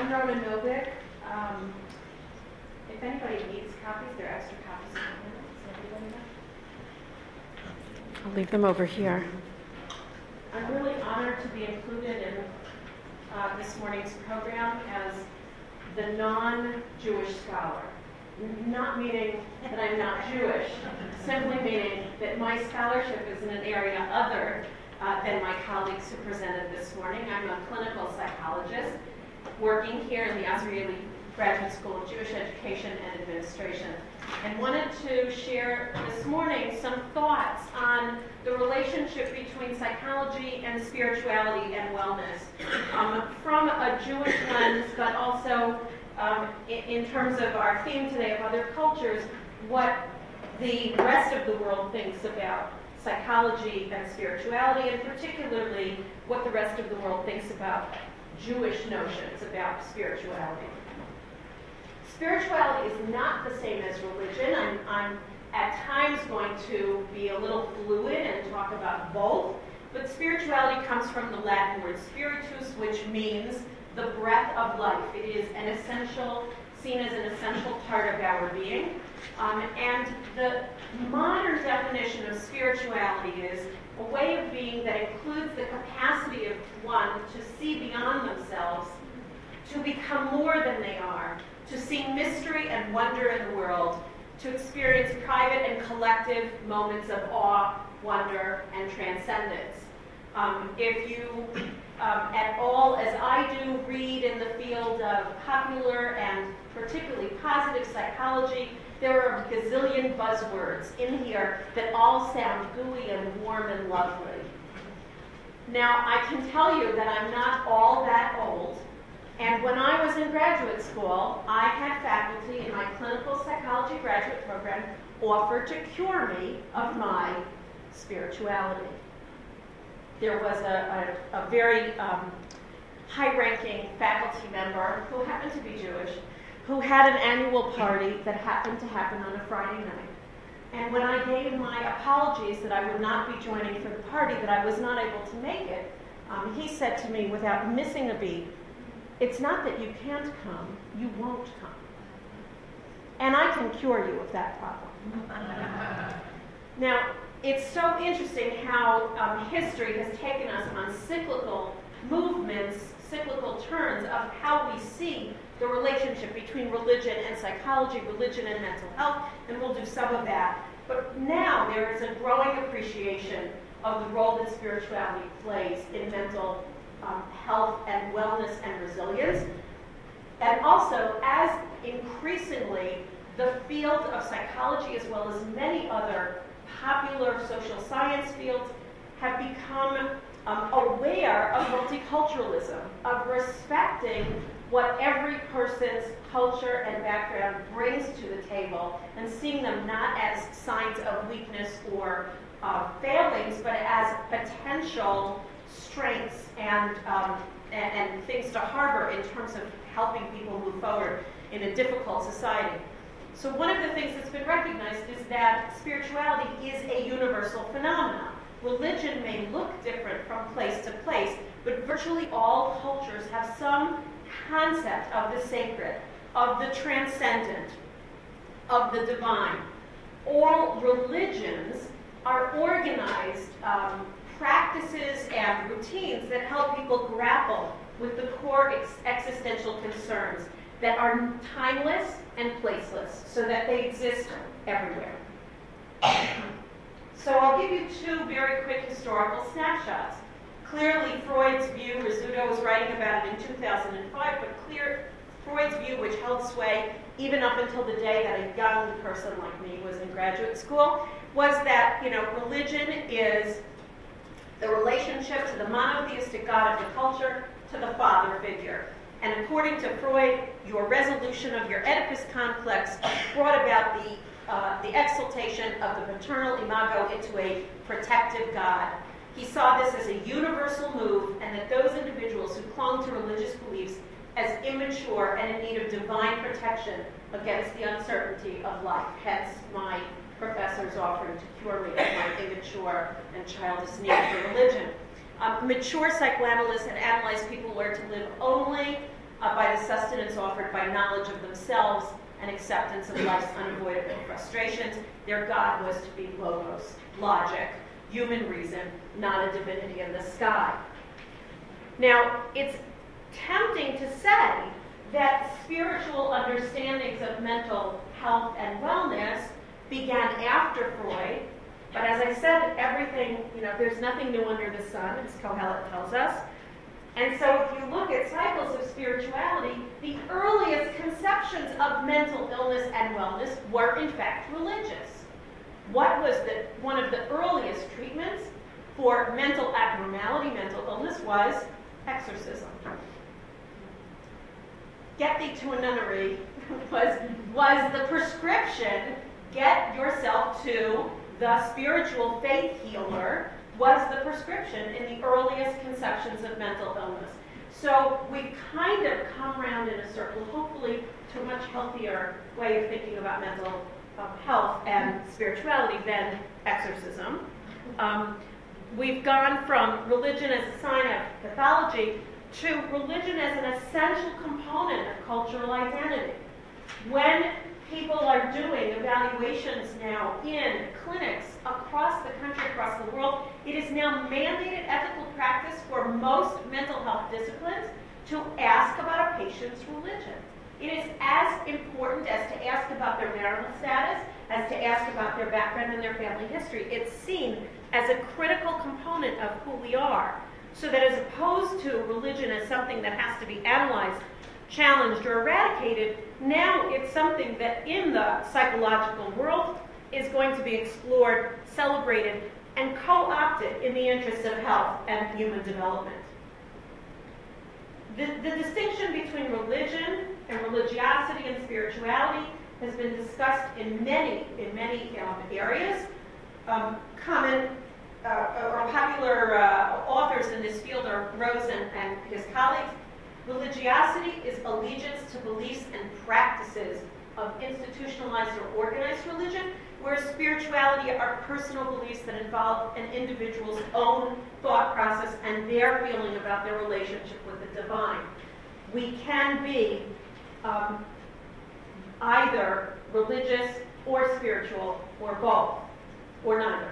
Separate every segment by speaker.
Speaker 1: I'm Rona Novick. If anybody needs copies, there are extra copies in the middle. Does everybody know? I'll leave them over here. I'm really honored to be included in this morning's program as the non-Jewish scholar. Not meaning that I'm not Jewish, simply meaning that my scholarship is in an area other than my colleagues who presented this morning. I'm a clinical psychologist working here in the Azrieli Graduate School of Jewish Education and Administration, and wanted to share this morning some thoughts on the relationship between psychology and spirituality and wellness from a Jewish lens, but also in terms of our theme today of other cultures, what the rest of the world thinks about psychology and spirituality, and particularly what the rest of the world thinks about Jewish notions about spirituality. Spirituality is not the same as religion. I'm at times going to be a little fluid and talk about both, but spirituality comes from the Latin word spiritus, which means the breath of life. It is an essential, seen as an essential part of our being. And the modern definition of spirituality is a way of being that includes the capacity of one to see beyond themselves, to become more than they are, to see mystery and wonder in the world, to experience private and collective moments of awe, wonder, and transcendence. If you at all, as I do, read in the field of popular and particularly positive psychology, there are a gazillion buzzwords in here that all sound gooey and warm and lovely. Now, I can tell you that I'm not all that old, and when I was in graduate school, I had faculty in my clinical psychology graduate program offer to cure me of my spirituality. There was a very high-ranking faculty member who happened to be Jewish, who had an annual party that happened to happen on a Friday night. And when I gave my apologies that I would not be joining for the party, that I was not able to make it, he said to me without missing a beat, "It's not that you can't come, you won't come. And I can cure you of that problem." Now, it's so interesting how history has taken us on cyclical movements, cyclical turns of how we see the relationship between religion and psychology, religion and mental health, and we'll do some of that. But now there is a growing appreciation of the role that spirituality plays in mental health and wellness and resilience. And also, as increasingly the field of psychology, as well as many other popular social science fields, have become aware of multiculturalism, of respecting what every person's culture and background brings to the table, and seeing them not as signs of weakness or failings, but as potential strengths and things to harbor in terms of helping people move forward in a difficult society. So one of the things that's been recognized is that spirituality is a universal phenomenon. Religion may look different from place to place, but virtually all cultures have some concept of the sacred, of the transcendent, of the divine. All religions are organized practices and routines that help people grapple with the core existential concerns that are timeless and placeless, so that they exist everywhere. So I'll give you two very quick historical snapshots. Clearly, Freud's view, Rizzuto was writing about it in 2005, but Freud's view, which held sway even up until the day that a young person like me was in graduate school, was that, religion is the relationship to the monotheistic God of the culture, to the father figure. And according to Freud, your resolution of your Oedipus complex brought about the exaltation of the paternal imago into a protective God. He saw this as a universal move, and that those individuals who clung to religious beliefs as immature and in need of divine protection against the uncertainty of life. Hence, my professors offering to cure me of my immature and childish need for religion. Mature psychoanalysts had analyzed people who are to live only by the sustenance offered by knowledge of themselves and acceptance of life's unavoidable frustrations. Their God was to be logos, logic, human reason, not a divinity in the sky. Now, it's tempting to say that spiritual understandings of mental health and wellness began after Freud, but as I said, everything, there's nothing new under the sun, as Kohelet tells us. And so if you look at cycles of spirituality, the earliest conceptions of mental illness and wellness were in fact religious. What was one of the earliest treatments for mental abnormality, mental illness, was exorcism. Get thee to a nunnery was the prescription. Get yourself to the spiritual faith healer was the prescription in the earliest conceptions of mental illness. So we've kind of come around in a circle, hopefully, to a much healthier way of thinking about mental health and spirituality than exorcism. We've gone from religion as a sign of pathology to religion as an essential component of cultural identity. When people are doing evaluations now in clinics across the country, across the world, it is now mandated ethical practice for most mental health disciplines to ask about a patient's religion. It is as important as to ask about their marital status, as to ask about their background and their family history. It's seen as a critical component of who we are. So that as opposed to religion as something that has to be analyzed, challenged, or eradicated, now it's something that in the psychological world is going to be explored, celebrated, and co-opted in the interest of health and human development. The distinction between religion and religiosity and spirituality has been discussed in many areas. Common or popular authors in this field are Rosen and his colleagues. Religiosity is allegiance to beliefs and practices of institutionalized or organized religion, whereas spirituality are personal beliefs that involve an individual's own thought process and their feeling about their relationship with the divine. We can be either religious or spiritual or both, or neither.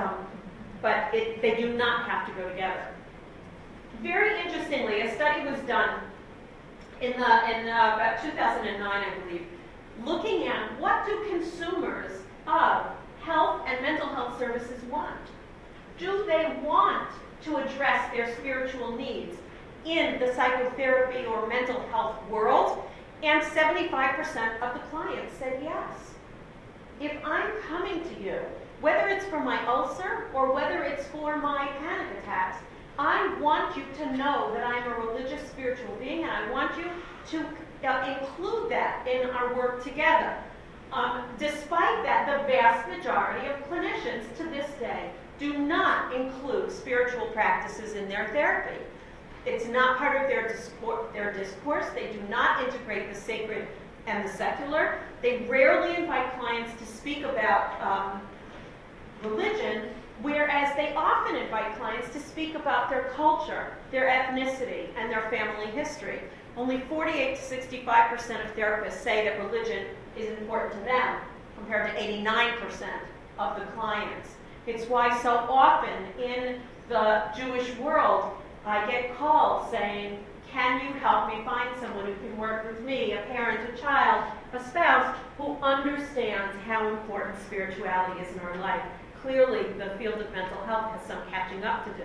Speaker 1: But they do not have to go together. Very interestingly, a study was done in about 2009, I believe, looking at what do consumers of health and mental health services want. Do they want to address their spiritual needs in the psychotherapy or mental health world? And 75% of the clients said yes. If I'm coming to you, whether it's for my ulcer or whether it's for my panic attacks, I want you to know that I'm a religious spiritual being, and I want you to include that in our work together. Despite that, the vast majority of clinicians to this day do not include spiritual practices in their therapy. It's not part of their discourse. They do not integrate the sacred and the secular. They rarely invite clients to speak about religion, whereas they often invite clients to speak about their culture, their ethnicity, and their family history. Only 48 to 65% of therapists say that religion is important to them, compared to 89% of the clients. It's why so often in the Jewish world, I get calls saying, can you help me find someone who can work with me, a parent, a child, a spouse, who understands how important spirituality is in our life. Clearly, the field of mental health has some catching up to do.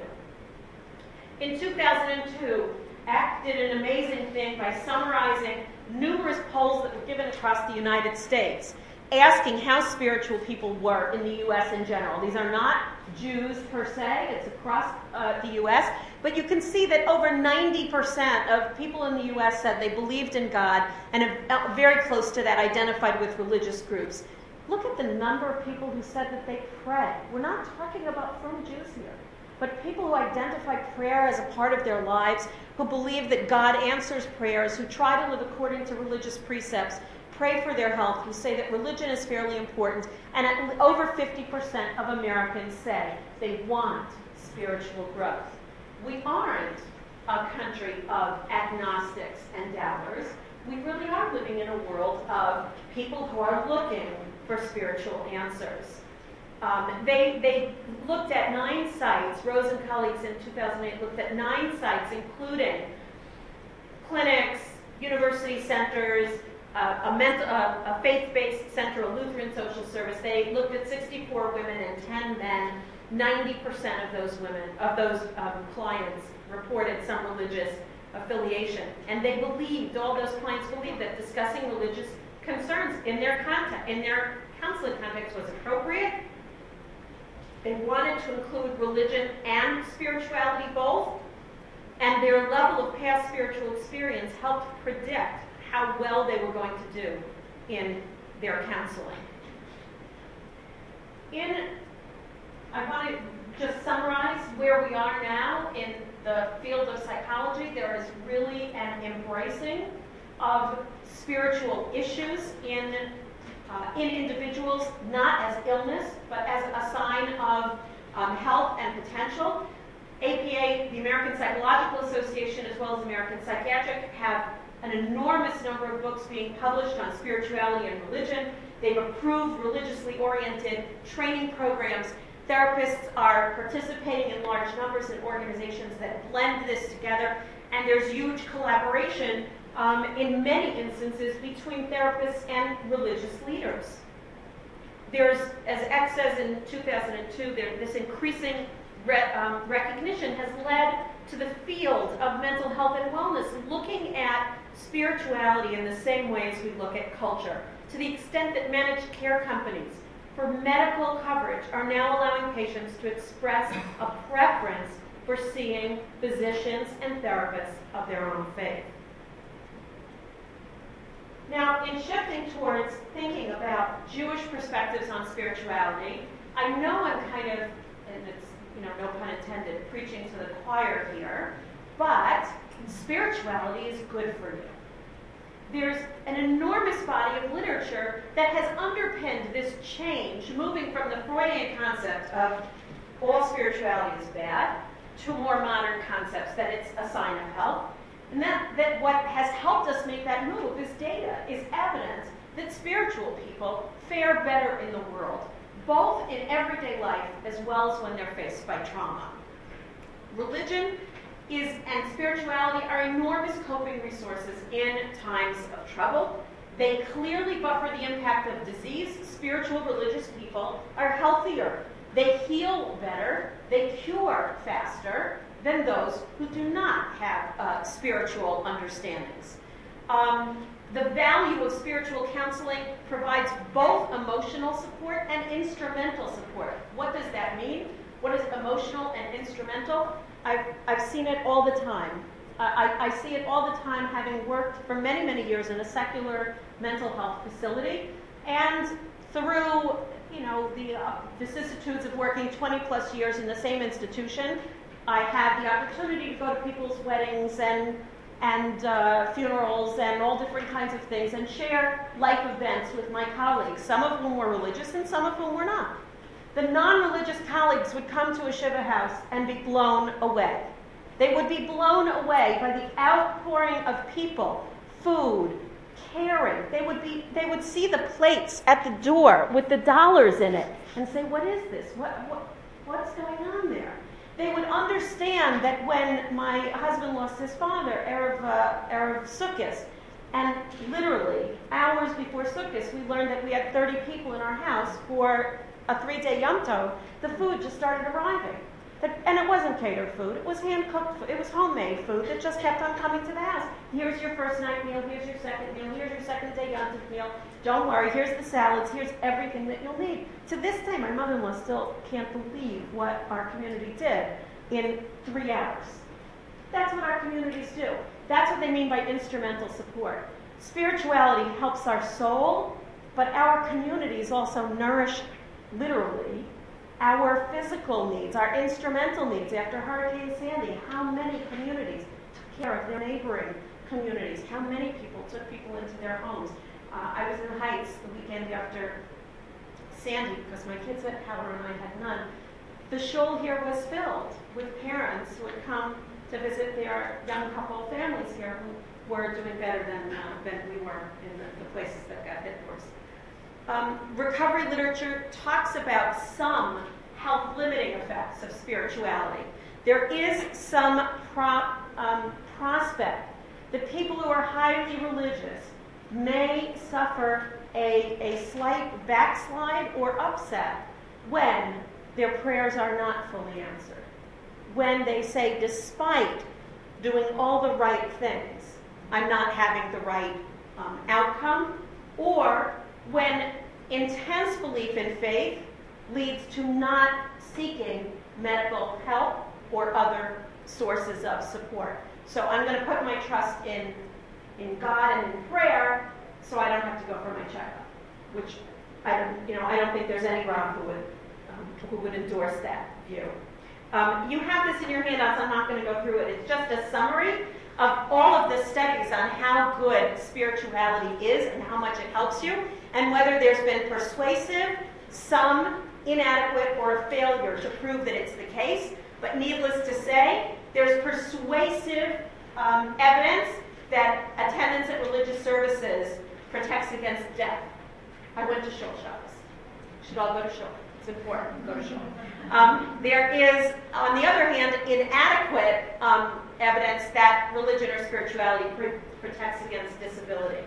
Speaker 1: In 2002, ACT did an amazing thing by summarizing numerous polls that were given across the United States, asking how spiritual people were in the U.S. in general. These are not Jews per se, it's across the U.S., but you can see that over 90% of people in the U.S. said they believed in God, and very close to that identified with religious groups. Look at the number of people who said that they pray. We're not talking about frum Jews here, but people who identify prayer as a part of their lives, who believe that God answers prayers, who try to live according to religious precepts, pray for their health, who say that religion is fairly important, and over 50% of Americans say they want spiritual growth. We aren't a country of agnostics and doubters. We really are living in a world of people who are looking for spiritual answers. They looked at 9 sites. Rose and colleagues in 2008 looked at 9 sites, including clinics, university centers, a faith-based center, a Lutheran social service. They looked at 64 women and 10 men. 90% of those women, of those clients, reported some religious affiliation, and they believed, all those clients believed, that discussing religious concerns in their counseling context was appropriate. They wanted to include religion and spirituality both, and their level of past spiritual experience helped predict how well they were going to do in their counseling. I want to just summarize where we are now in the field of psychology. There is really an embracing of spiritual issues in individuals, not as illness, but as a sign of health and potential. APA, the American Psychological Association, as well as American Psychiatric, have an enormous number of books being published on spirituality and religion. They've approved religiously oriented training programs. Therapists are participating in large numbers in organizations that blend this together, and there's huge collaboration in many instances between therapists and religious leaders. There's, as X says in 2002, this increasing recognition has led to the field of mental health and wellness looking at spirituality in the same way as we look at culture, to the extent that managed care companies for medical coverage are now allowing patients to express a preference for seeing physicians and therapists of their own faith. Now, in shifting towards thinking about Jewish perspectives on spirituality, I know I'm kind of, and it's, no pun intended, preaching to the choir here, but spirituality is good for you. There's an enormous body of literature that has underpinned this change, moving from the Freudian concept of all spirituality is bad to more modern concepts that it's a sign of health. And that what has helped us make that move is data, is evidence that spiritual people fare better in the world, both in everyday life as well as when they're faced by trauma. Religion and spirituality are enormous coping resources in times of trouble. They clearly buffer the impact of disease. Spiritual religious people are healthier. They heal better. They cure faster than those who do not have spiritual understandings. The value of spiritual counseling provides both emotional support and instrumental support. What does that mean? What is emotional and instrumental? I've seen it all the time. I see it all the time, having worked for many, many years in a secular mental health facility, and through the vicissitudes of working 20 plus years in the same institution, I had the opportunity to go to people's weddings and funerals and all different kinds of things and share life events with my colleagues, some of whom were religious and some of whom were not. The non-religious colleagues would come to a Shiva house and be blown away. They would be blown away by the outpouring of people, food, caring. They would see the plates at the door with the dollars in it and say, "What is this? What's going on there?" They would understand that when my husband lost his father, Erev Sukkot, and literally hours before Sukkot, we learned that we had 30 people in our house for a 3-day Yom Tov. The food just started arriving. And it wasn't catered food. It was hand-cooked food. It was homemade food that just kept on coming to the house. Here's your first night meal. Here's your second meal. Here's your second day Yom Tov meal. Don't worry. Here's the salads. Here's everything that you'll need. To this day, my mother-in-law still can't believe what our community did in 3 hours. That's what our communities do. That's what they mean by instrumental support. Spirituality helps our soul, but our communities also nourish, literally, our physical needs, our instrumental needs. After Hurricane Sandy, how many communities took care of their neighboring communities? How many people took people into their homes? I was in Heights the weekend after Sandy because my kids had power and I had none. The shul here was filled with parents who would come to visit their young couple families here who were doing better than we were in the places that got hit worse. Recovery literature talks about some health-limiting effects of spirituality. There is some prospect that people who are highly religious may suffer a slight backslide or upset when their prayers are not fully answered. When they say, despite doing all the right things, I'm not having the right outcome, or when intense belief in faith leads to not seeking medical help or other sources of support. So I'm going to put my trust in God and in prayer, so I don't have to go for my checkup, which I don't think there's any Rob who would endorse that view. You have this in your handouts. I'm not going to go through it. It's just a summary of all of the studies on how good spirituality is and how much it helps you, and whether there's been persuasive, some inadequate, or a failure to prove that it's the case. But needless to say, there's persuasive evidence that attendance at religious services protects against death. I went to Shul Shabbos. Should all go to Shul. It's important. Go to Shul. There is, on the other hand, inadequate evidence that religion or spirituality protects against disability.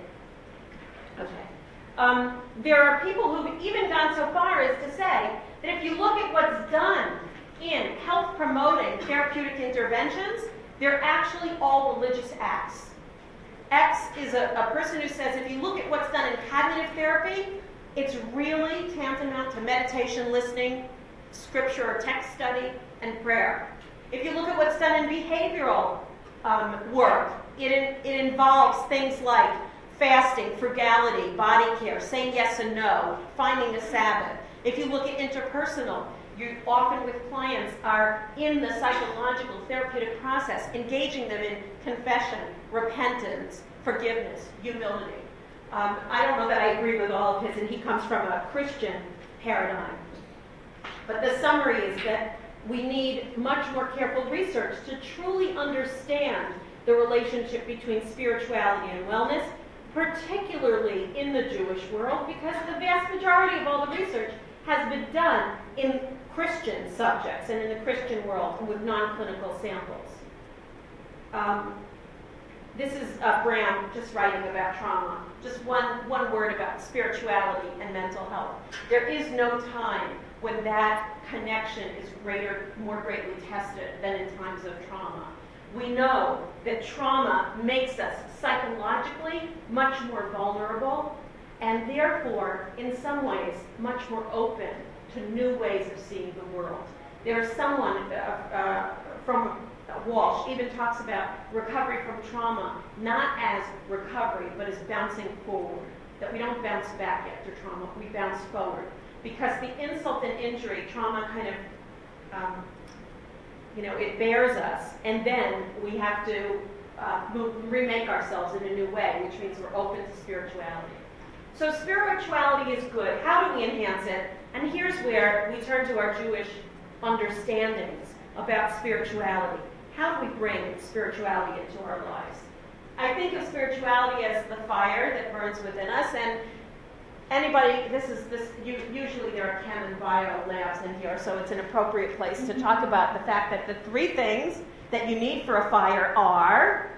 Speaker 1: Okay. There are people who've even gone so far as to say that if you look at what's done in health-promoting therapeutic interventions, they're actually all religious acts. X is a person who says if you look at what's done in cognitive therapy, it's really tantamount to meditation, listening, scripture or text study, and prayer. If you look at what's done in behavioral work, it involves things like fasting, frugality, body care, saying yes and no, finding a Sabbath. If you look at interpersonal, you often with clients are in the psychological therapeutic process, engaging them in confession, repentance, forgiveness, humility. I don't know that I agree with all of his, and he comes from a Christian paradigm. But the summary is that we need much more careful research to truly understand the relationship between spirituality and wellness, particularly in the Jewish world, because the vast majority of all the research has been done in Christian subjects and in the Christian world and with non-clinical samples. This is Bram just writing about trauma. Just one word about spirituality and mental health. There is no time when that connection is more greatly tested than in times of trauma. We know that trauma makes us psychologically much more vulnerable and therefore, in some ways, much more open to new ways of seeing the world. There's someone from Walsh even talks about recovery from trauma not as recovery, but as bouncing forward. That we don't bounce back after trauma, we bounce forward. Because the insult and injury, trauma kind of, it bears us, and then we have to remake ourselves in a new way, which means we're open to spirituality. So spirituality is good. How do we enhance it? And here's where we turn to our Jewish understandings about spirituality. How do we bring spirituality into our lives? I think of spirituality as the fire that burns within us, and anybody, usually there are chem and bio labs in here, so it's an appropriate place to talk about the fact that the three things that you need for a fire are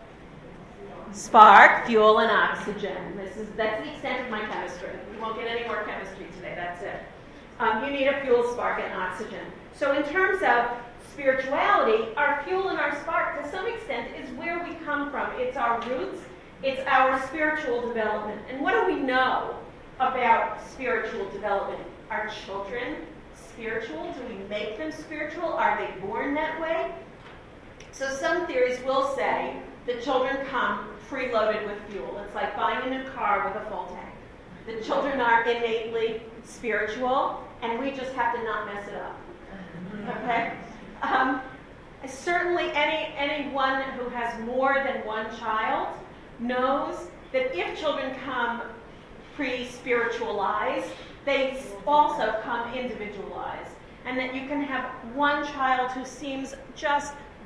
Speaker 1: spark, fuel, and oxygen. That's the extent of my chemistry. We won't get any more chemistry today, that's it. You need a fuel, spark, and oxygen. So in terms of spirituality, our fuel and our spark, to some extent, is where we come from. It's our roots. It's our spiritual development. And what do we know about spiritual development? Are children spiritual? Do we make them spiritual? Are they born that way? So some theories will say that children come preloaded with fuel. It's like buying a new car with a full tank. The children are innately spiritual, and we just have to not mess it up. Okay? Certainly anyone who has more than one child knows that if children come pre-spiritualized, they also come individualized. And that you can have one child who seems just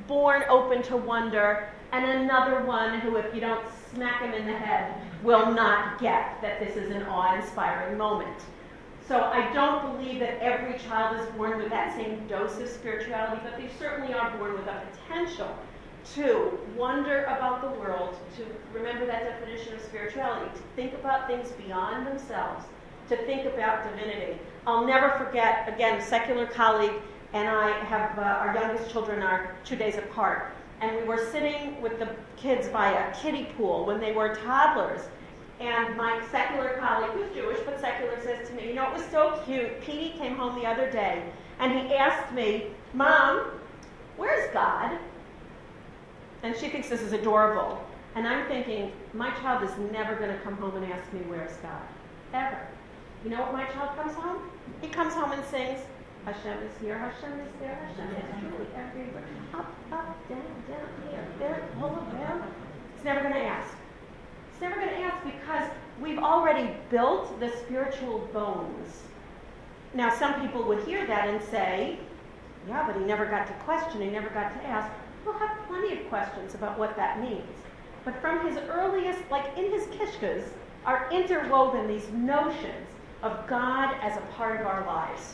Speaker 1: born open to wonder, and another one who, if you don't smack him in the head, will not get that this is an awe-inspiring moment. So I don't believe that every child is born with that same dose of spirituality, but they certainly are born with a potential to wonder about the world, to remember that definition of spirituality, to think about things beyond themselves, to think about divinity. I'll never forget, again, a secular colleague and I have, our youngest children are 2 days apart, and we were sitting with the kids by a kiddie pool when they were toddlers. And my secular colleague, who's Jewish but secular, says to me, you know, it was so cute. Petey came home the other day, and he asked me, Mom, where's God? And she thinks this is adorable. And I'm thinking, my child is never going to come home and ask me, where's God? Ever. You know what my child comes home? He comes home and sings, Hashem is here, Hashem is there, Hashem is truly everywhere. Up, up, down, down, here, there, all around. He's never going to ask. He's never going to ask because we've already built the spiritual bones. Now, some people would hear that and say, yeah, but he never got to question, he never got to ask. We'll have plenty of questions about what that means. But from his earliest, like in his kishkas, are interwoven these notions of God as a part of our lives.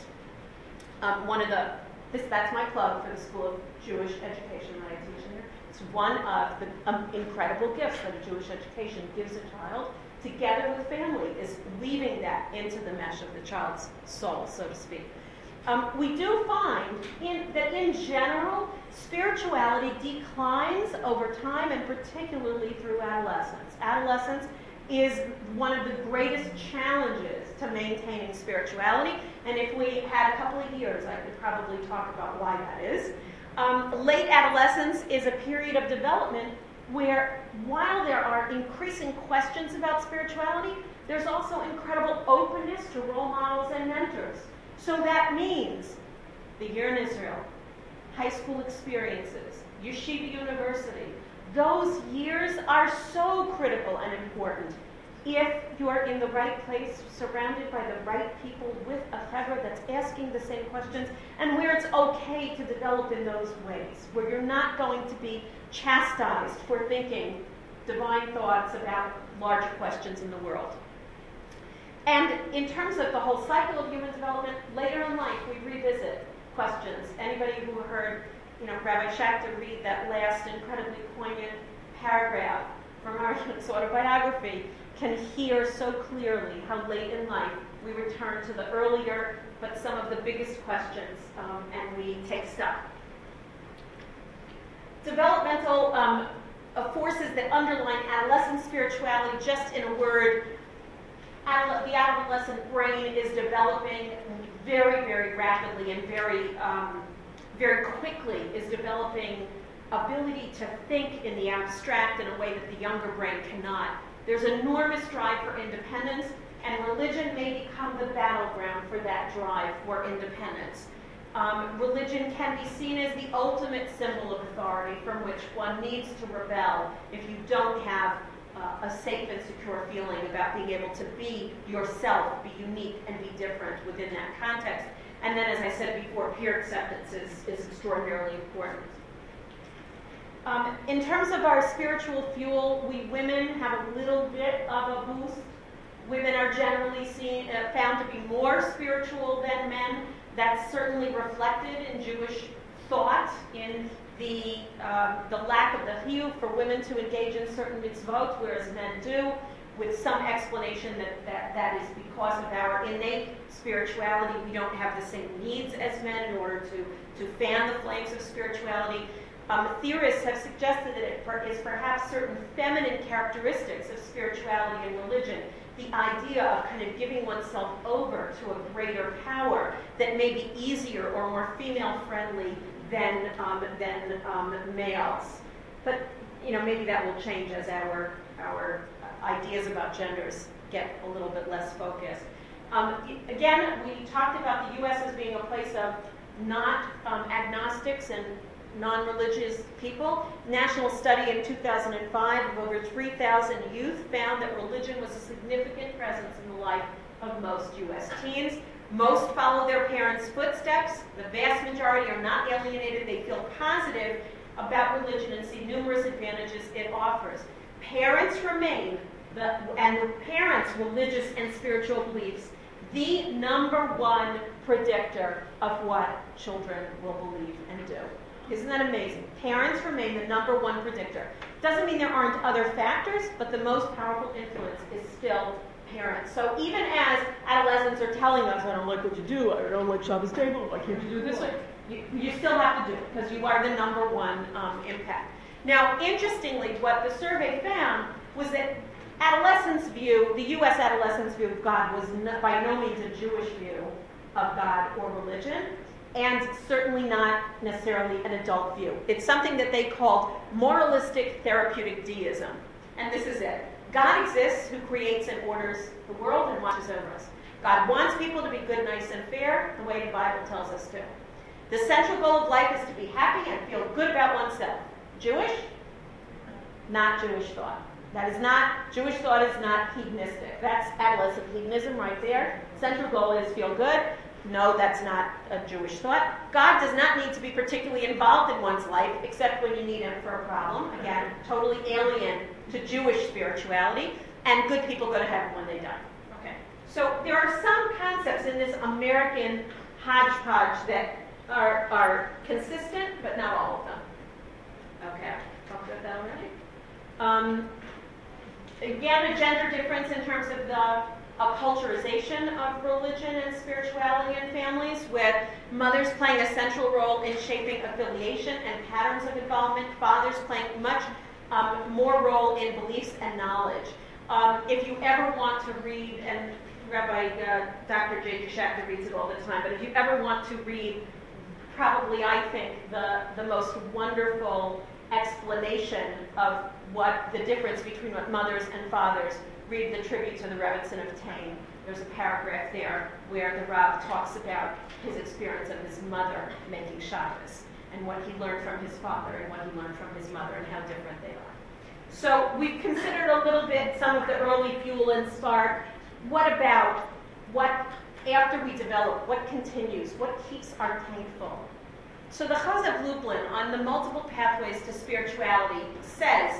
Speaker 1: That's my plug for the School of Jewish Education that I teach here. It's one of the incredible gifts that a Jewish education gives a child, together with family, is weaving that into the mesh of the child's soul, so to speak. We do find that in general, spirituality declines over time, and particularly through adolescence. Adolescence is one of the greatest challenges to maintaining spirituality, and if we had a couple of years, I could probably talk about why that is. Late adolescence is a period of development where, while there are increasing questions about spirituality, there's also incredible openness to role models and mentors. So that means the year in Israel, high school experiences, Yeshiva University. Those years are so critical and important. If you are in the right place, surrounded by the right people, with a chevra that's asking the same questions, and where it's okay to develop in those ways, where you're not going to be chastised for thinking divine thoughts about large questions in the world. And in terms of the whole cycle of human development, later in life we revisit questions. Anybody who heard Rabbi Schachter read that last incredibly poignant paragraph from Arshen's autobiography can hear so clearly how late in life we return to the earlier but some of the biggest questions, and we take stock. Developmental forces that underline adolescent spirituality, just in a word, the adolescent brain is developing very, very rapidly and very quickly, is developing ability to think in the abstract in a way that the younger brain cannot. There's enormous drive for independence, and religion may become the battleground for that drive for independence. Religion can be seen as the ultimate symbol of authority from which one needs to rebel if you don't have a safe and secure feeling about being able to be yourself, be unique, and be different within that context. And then, as I said before, peer acceptance is extraordinarily important. In terms of our spiritual fuel, we women have a little bit of a boost. Women are generally found to be more spiritual than men. That's certainly reflected in Jewish thought, in the lack of the chiyuv for women to engage in certain mitzvot, whereas men do, with some explanation that is because of our innate spirituality. We don't have the same needs as men in order to fan the flames of spirituality. Theorists have suggested that it is perhaps certain feminine characteristics of spirituality and religion, the idea of kind of giving oneself over to a greater power that may be easier or more female-friendly than males. But maybe that will change as our ideas about genders get a little bit less focused. Again, we talked about the U.S. as being a place of not agnostics and non-religious people. National study in 2005 of over 3,000 youth found that religion was a significant presence in the life of most U.S. teens. Most follow their parents' footsteps. The vast majority are not alienated. They feel positive about religion and see numerous advantages it offers. Parents remain, and parents' religious and spiritual beliefs, the number one predictor of what children will believe and do. Isn't that amazing? Parents remain the number one predictor. Doesn't mean there aren't other factors, but the most powerful influence is still parents. So even as adolescents are telling us, I don't like what you do, I don't like Shabbos table, why can't you do this? You still have to do it because you are the number one impact. Now, interestingly, what the survey found was that adolescents' view, the U.S. adolescents' view of God was by no means a Jewish view of God or religion, and certainly not necessarily an adult view. It's something that they called moralistic therapeutic deism. And this is it. God exists who creates and orders the world and watches over us. God wants people to be good, nice, and fair, the way the Bible tells us to. The central goal of life is to be happy and feel good about oneself. Jewish? Not Jewish thought. That is not, Jewish thought is not hedonistic. That's adolescent hedonism right there. Central goal is feel good. No, that's not a Jewish thought. God does not need to be particularly involved in one's life, except when you need him for a problem. Again, totally alien to Jewish spirituality. And good people go to heaven when they die. Okay. So there are some concepts in this American hodgepodge that are consistent, but not all of them. Okay, talked about that already. Again, a gender difference in terms of the acculturization of religion and spirituality in families, with mothers playing a central role in shaping affiliation and patterns of involvement, fathers playing much more role in beliefs and knowledge. If you ever want to read, and Rabbi Dr. J.J. Schachter reads it all the time, but if you ever want to read probably, I think, the most wonderful explanation of what the difference between what mothers and fathers, read the tribute to the Rebbetzin of Tain. There's a paragraph there where the Rav talks about his experience of his mother making Shabbos and what he learned from his father and what he learned from his mother and how different they are. So we've considered a little bit some of the early fuel and spark. What about what, after we develop, what continues? What keeps our tank full? So the Chaz of Lublin on the multiple pathways to spirituality says,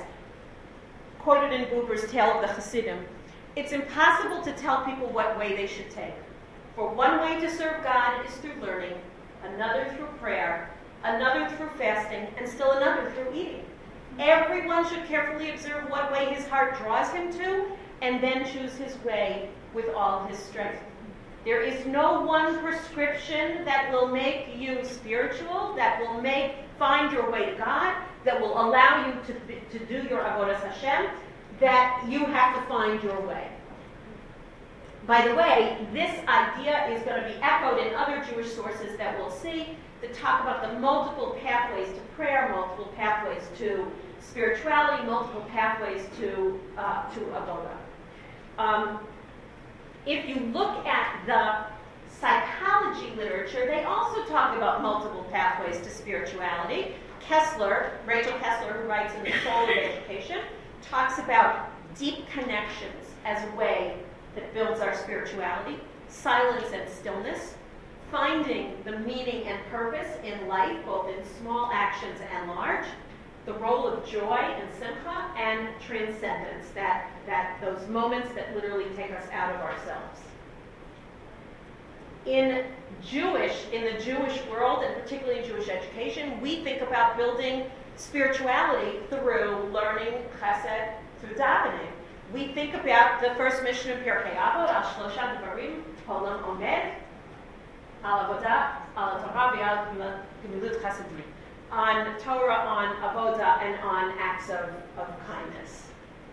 Speaker 1: quoted in Buber's Tale of the Hasidim, it's impossible to tell people what way they should take. For one way to serve God is through learning, another through prayer, another through fasting, and still another through eating. Everyone should carefully observe what way his heart draws him to, and then choose his way with all his strength. There is no one prescription that will make you spiritual, that will find your way to God, that will allow you to do your Avodas Hashem, that you have to find your way. By the way, this idea is going to be echoed in other Jewish sources that we'll see that talk about the multiple pathways to prayer, multiple pathways to spirituality, multiple pathways to Avodah. If you look at the psychology literature, they also talk about multiple pathways to spirituality. Rachel Kessler, who writes in The Soul of Education, talks about deep connections as a way that builds our spirituality, silence and stillness, finding the meaning and purpose in life, both in small actions and large, the role of joy and simcha, and transcendence, that those moments that literally take us out of ourselves. In the Jewish world, and particularly in Jewish education, we think about building spirituality through learning chesed, through davening. We think about the first mission of Pirkei Avot, Al Shlosha Dvarim, Olam Omed, Al Avodah, Al Torah, V'al Gemilut Chasadim, on Torah, on Avodah, and on acts of kindness.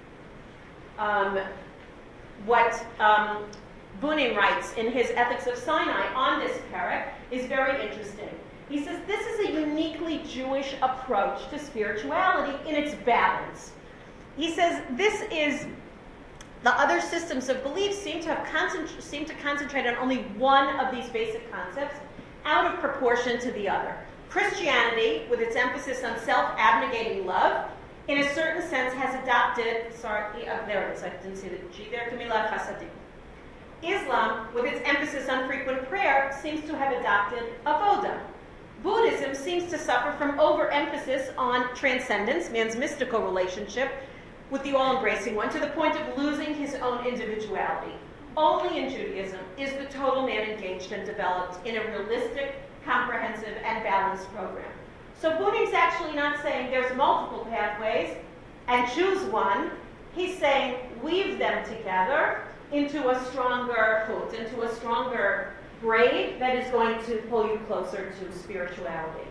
Speaker 1: What Bunim writes in his Ethics of Sinai on this parak is very interesting. He says this is a uniquely Jewish approach to spirituality in its balance. He says this is, the other systems of belief seem to concentrate on only one of these basic concepts out of proportion to the other. Christianity, with its emphasis on self-abnegating love, in a certain sense has adopted, there it is, I didn't see the G there, Gemilat Chasadim. Islam, with its emphasis on frequent prayer, seems to have adopted Avodah. Buddhism seems to suffer from overemphasis on transcendence, man's mystical relationship with the all-embracing one, to the point of losing his own individuality. Only in Judaism is the total man engaged and developed in a realistic, comprehensive, and balanced program. So Buddha's actually not saying there's multiple pathways and choose one. He's saying weave them together into a stronger hoot, into a stronger braid that is going to pull you closer to spirituality.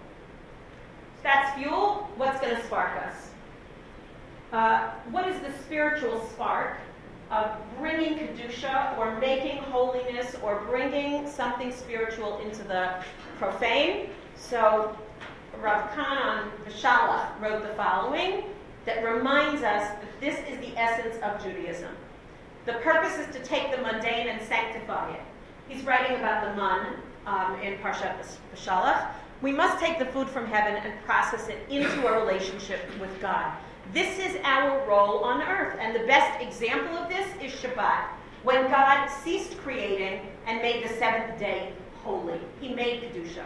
Speaker 1: So that's fuel. What's going to spark us? What is the spiritual spark of bringing Kedusha or making holiness or bringing something spiritual into the profane? So Rav Kahn Bishalach wrote the following that reminds us that this is the essence of Judaism. The purpose is to take the mundane and sanctify it. He's writing about the man in Parshat Bishalach. We must take the food from heaven and process it into a relationship with God. This is our role on earth. And the best example of this is Shabbat, when God ceased creating and made the seventh day holy. He made Kedusha.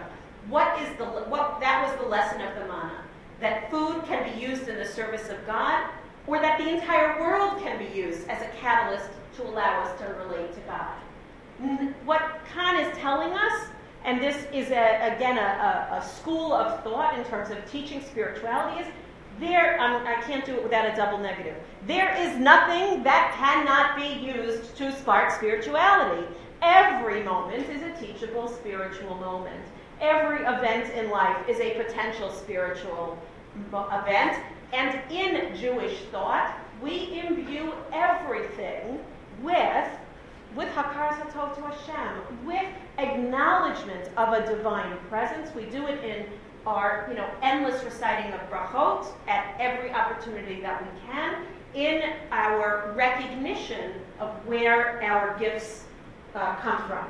Speaker 1: That was the lesson of the manna, that food can be used in the service of God, or that the entire world can be used as a catalyst to allow us to relate to God. What Kahn is telling us, and this is again a school of thought in terms of teaching spirituality, is I can't do it without a double negative. There is nothing that cannot be used to spark spirituality. Every moment is a teachable spiritual moment. Every event in life is a potential spiritual event. And in Jewish thought, we imbue everything with Hakaras HaTov to Hashem, with acknowledgement of a divine presence. We do it in our endless reciting of brachot at every opportunity that we can, in our recognition of where our gifts come from.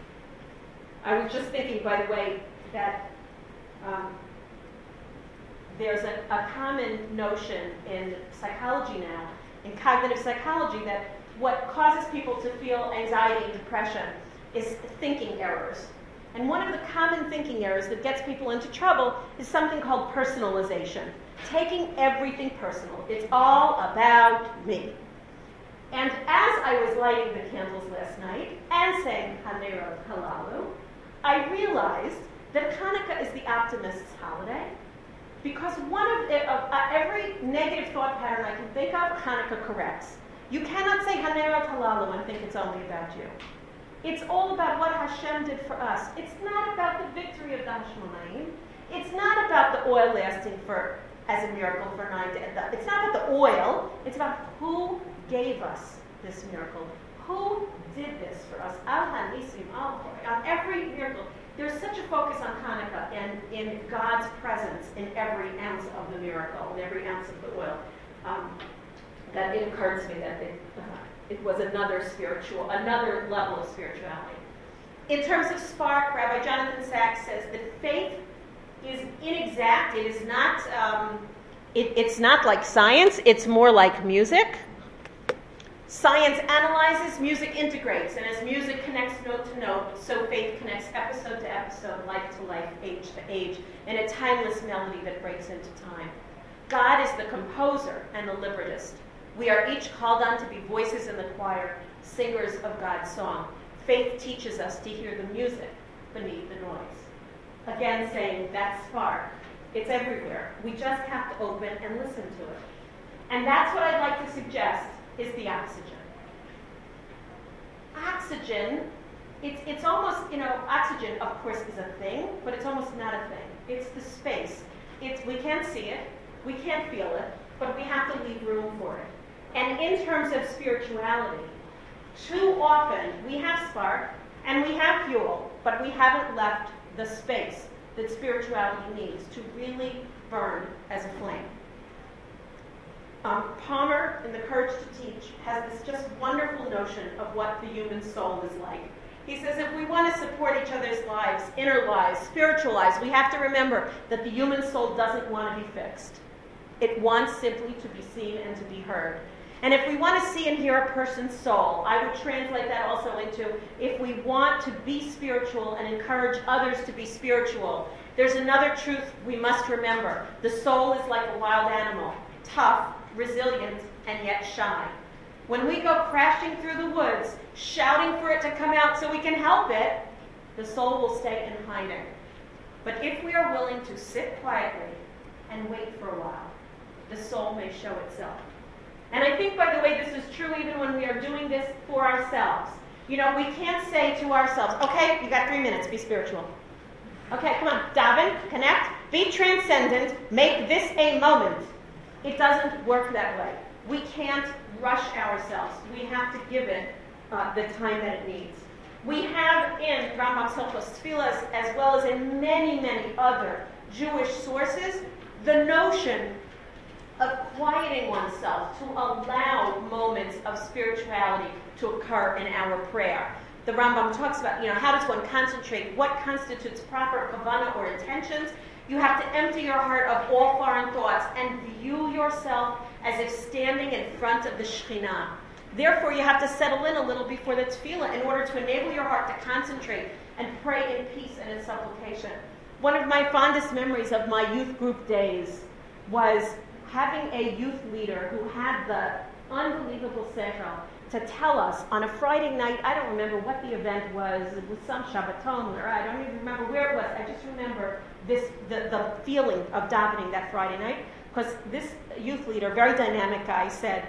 Speaker 1: I was just thinking, by the way, that there's a common notion in psychology now, in cognitive psychology, that what causes people to feel anxiety and depression is thinking errors. And one of the common thinking errors that gets people into trouble is something called personalization. Taking everything personal. It's all about me. And as I was lighting the candles last night and saying Hanerot Halalu, I realized that Hanukkah is the optimist's holiday, because every negative thought pattern I can think of, Hanukkah corrects. You cannot say Hanerot Halalu and think it's only about you. It's all about what Hashem did for us. It's not about the victory of the Hashmonaim. It's not about the oil lasting as a miracle for 9 days. It's not about the oil. It's about who gave us this miracle. Who did this for us? On every miracle. There's such a focus on Hanukkah and in God's presence in every ounce of the miracle, in every ounce of the oil. That it occurs to me that it was another level of spirituality. In terms of spark, Rabbi Jonathan Sachs says that faith is inexact. It is not. It's not like science. It's more like music. Science analyzes, music integrates, and as music connects note to note, so faith connects episode to episode, life to life, age to age, in a timeless melody that breaks into time. God is the composer and the librettist. We are each called on to be voices in the choir, singers of God's song. Faith teaches us to hear the music beneath the noise. Again, saying that spark, it's everywhere. We just have to open and listen to it. And that's what I'd like to suggest is the oxygen. Oxygen, it's almost, oxygen, of course, is a thing, but it's almost not a thing. It's the space. We can't see it, we can't feel it, but we have to leave room for it. And in terms of spirituality, too often we have spark and we have fuel, but we haven't left the space that spirituality needs to really burn as a flame. Palmer, in The Courage to Teach, has this just wonderful notion of what the human soul is like. He says if we want to support each other's lives, inner lives, spiritual lives, we have to remember that the human soul doesn't want to be fixed. It wants simply to be seen and to be heard. And if we want to see and hear a person's soul, I would translate that also into if we want to be spiritual and encourage others to be spiritual, There's another truth we must remember. The soul is like a wild animal, tough, resilient, and yet shy. When we go crashing through the woods, shouting for it to come out so we can help it, the soul will stay in hiding. But if we are willing to sit quietly and wait for a while, the soul may show itself. And I think, by the way, this is true even when we are doing this for ourselves. You know, we can't say to ourselves, okay, you got 3 minutes, be spiritual. Okay, come on, daven, connect, be transcendent, make this a moment. It doesn't work that way. We can't rush ourselves. We have to give it the time that it needs. We have in Rambam's Hilchos Tfilas, as well as in many, many other Jewish sources, the notion of quieting oneself to allow moments of spirituality to occur in our prayer. The Rambam talks about, how does one concentrate? What constitutes proper kavanah or intentions? You have to empty your heart of all foreign thoughts and view yourself as if standing in front of the Shekhinah. Therefore, you have to settle in a little before the tefillah in order to enable your heart to concentrate and pray in peace and in supplication. One of my fondest memories of my youth group days was having a youth leader who had the unbelievable seichel to tell us on a Friday night, I don't remember what the event was, it was some Shabbaton, or I don't even remember where it was, I just remember the feeling of davening that Friday night, because this youth leader, very dynamic guy, said,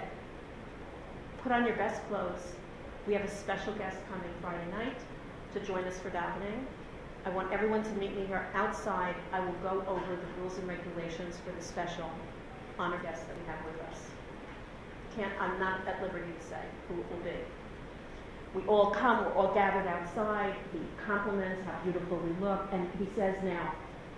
Speaker 1: put on your best clothes. We have a special guest coming Friday night to join us for davening. I want everyone to meet me here outside. I will go over the rules and regulations for the special honor guest that we have with us. I'm not at liberty to say who it will be. We all come, we're all gathered outside. He compliments how beautiful we look, and he says, now,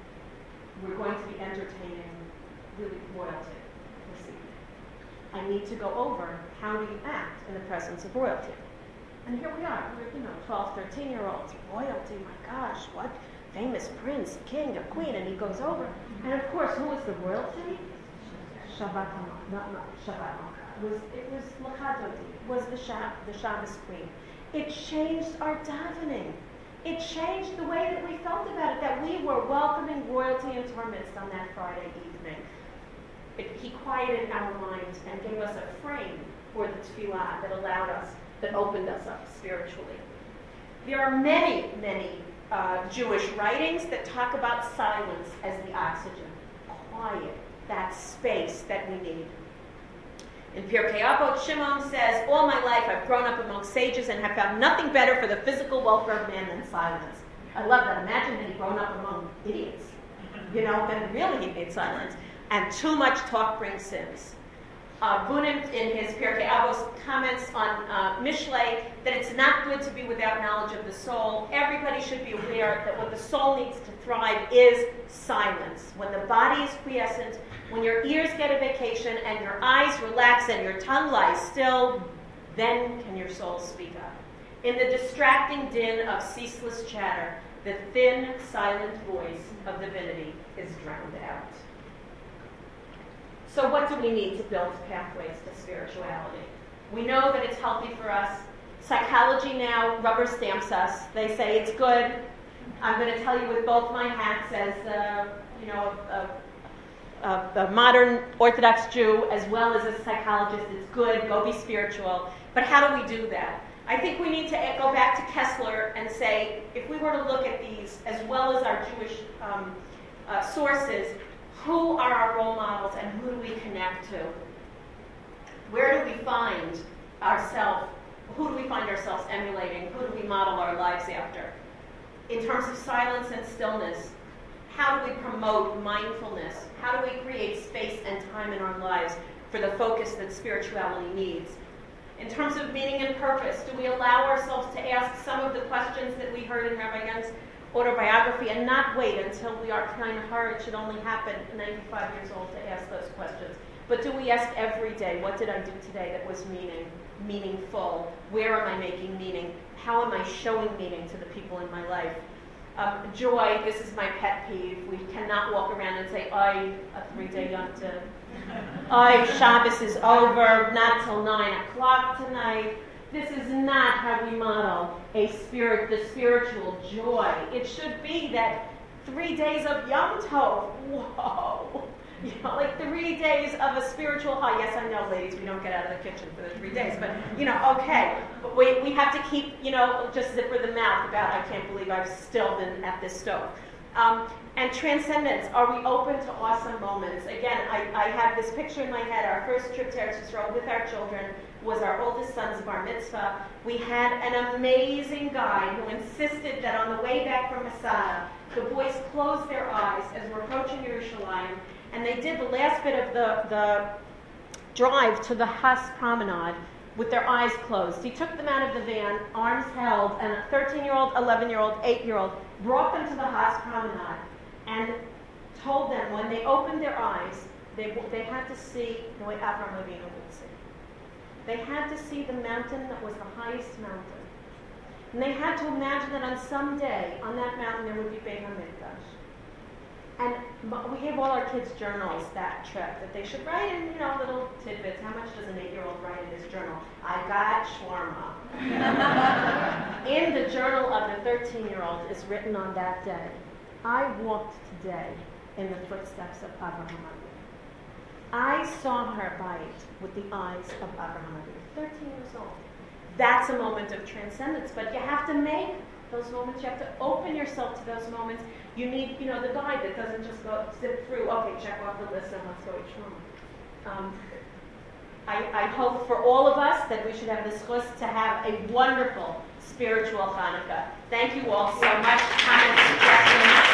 Speaker 1: we're going to be entertaining really royalty this evening. I need to go over how do you act in the presence of royalty. And here we are, we're 12, 13-year-olds. Royalty, my gosh, what famous prince, king, a queen, and he goes over. And of course, who was the royalty? Shabbat, not Shabbat. It was Lachadodi, was the Shabbos queen. It changed our davening. It changed the way that we felt about it, that we were welcoming royalty into our midst on that Friday evening. He quieted our minds and gave us a frame for the tefillah that allowed us, that opened us up spiritually. There are many, many Jewish writings that talk about silence as the oxygen, quiet, that space that we need. In Pirkei Avot, Shimon says, all my life I've grown up among sages and have found nothing better for the physical welfare of man than silence. I love that. Imagine that he'd grown up among idiots. Then really he made silence. And too much talk brings sins. Bunim, in his Pirkei Avos, comments on Mishlei that it's not good to be without knowledge of the soul. Everybody should be aware that what the soul needs to thrive is silence. When the body is quiescent, when your ears get a vacation and your eyes relax and your tongue lies still, then can your soul speak up. In the distracting din of ceaseless chatter, the thin, silent voice of divinity is drowned out. So what do we need to build pathways to spirituality? We know that it's healthy for us. Psychology now rubber stamps us. They say it's good. I'm going to tell you with both my hats as a modern Orthodox Jew as well as a psychologist. It's good. Go be spiritual. But how do we do that? I think we need to go back to Kessler and say, if we were to look at these as well as our Jewish sources, who are our role models and who do we connect to? Where do we find ourselves? Who do we find ourselves emulating? Who do we model our lives after? In terms of silence and stillness, how do we promote mindfulness? How do we create space and time in our lives for the focus that spirituality needs? In terms of meaning and purpose, do we allow ourselves to ask some of the questions that we heard in Rabbi Young's autobiography and not wait until we are kind of hard? It should only happen at 95 years old to ask those questions. But do we ask every day, what did I do today that was meaningful? Where am I making meaning? How am I showing meaning to the people in my life? Joy, this is my pet peeve. We cannot walk around and say, a 3-day yontif. Shabbos is over, not till 9 o'clock tonight. This is not how we model the spiritual joy. It should be that 3 days of Yom Tov. Whoa. You know, like 3 days of a spiritual high. Yes, I know, ladies, we don't get out of the kitchen for the 3 days, but, you know, okay. But we have to keep, you know, just zipper the mouth about, I can't believe I've still been at this stove. And transcendence, are we open to awesome moments? Again, I have this picture in my head. Our first trip to Eretz Yisrael with our children was our oldest son's bar mitzvah. We had an amazing guide who insisted that on the way back from Masada, the boys close their eyes as we're approaching Yerushalayim, and they did the last bit of the drive to the Has Promenade with their eyes closed. He took them out of the van, arms held, and a 13-year-old, 11-year-old, 8-year-old brought them to the Has Promenade and told them when they opened their eyes, they had to see the way Avraham Avinu would see. They had to see the mountain that was the highest mountain. And they had to imagine that on some day, on that mountain, there would be Beit HaMikdash. And we gave all our kids journals that trip that they should write in, you know, little tidbits. How much does an 8-year-old write in his journal? I got shawarma. In the journal of the 13-year-old is written on that day, I walked today in the footsteps of Avraham Avinu. I saw her bite with the eyes of Avraham Avinu. 13 years old. That's a moment of transcendence, but you have to make those moments. You have to open yourself to those moments. You need, you know, the guide that doesn't just go zip through, okay, check off the list and let's go each moment. I hope for all of us that we should have this chus to have a wonderful spiritual Hanukkah. Thank you all so much. Comments, questions?